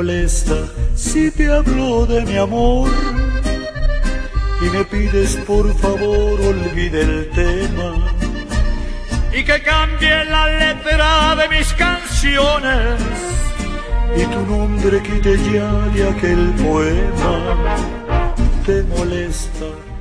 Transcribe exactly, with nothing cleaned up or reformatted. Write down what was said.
molesta si te hablo de mi amor y me pides por favor olvide el tema y que cambie la letra de mis canciones y tu nombre quite ya de aquel poema? ¿Te molesta